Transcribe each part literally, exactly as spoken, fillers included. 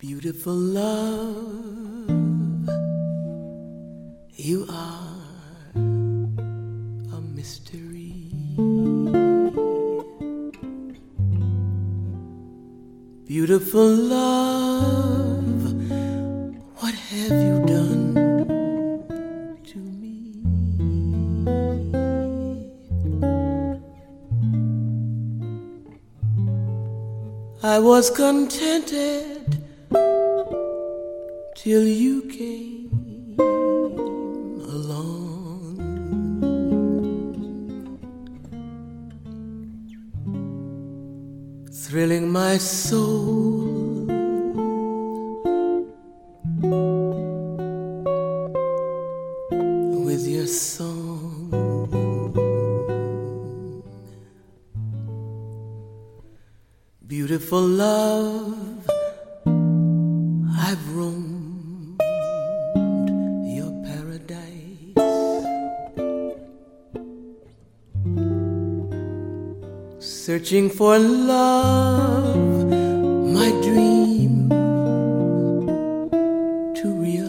Beautiful love, you are a mystery. Beautiful love, what have you done to me? I was contented till you came along. Thrilling my soul with your song. Beautiful love, I've roamed your paradise, searching for love, my dream to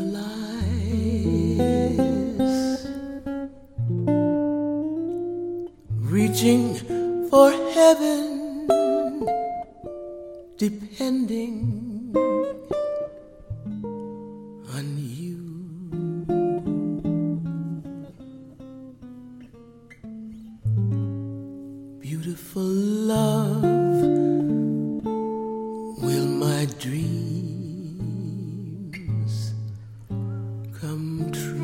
realize, reaching for heaven, depending on you. Beautiful love, will my dreams come true?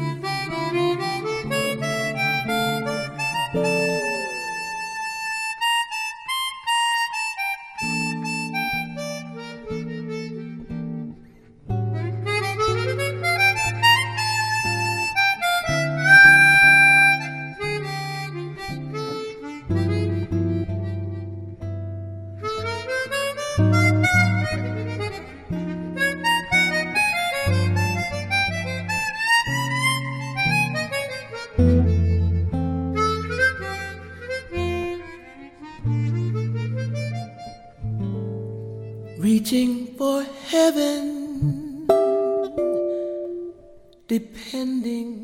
Reaching for heaven, depending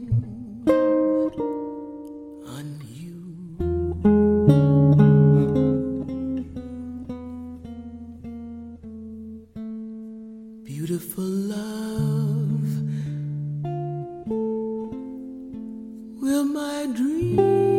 on you. Beautiful love, will my dream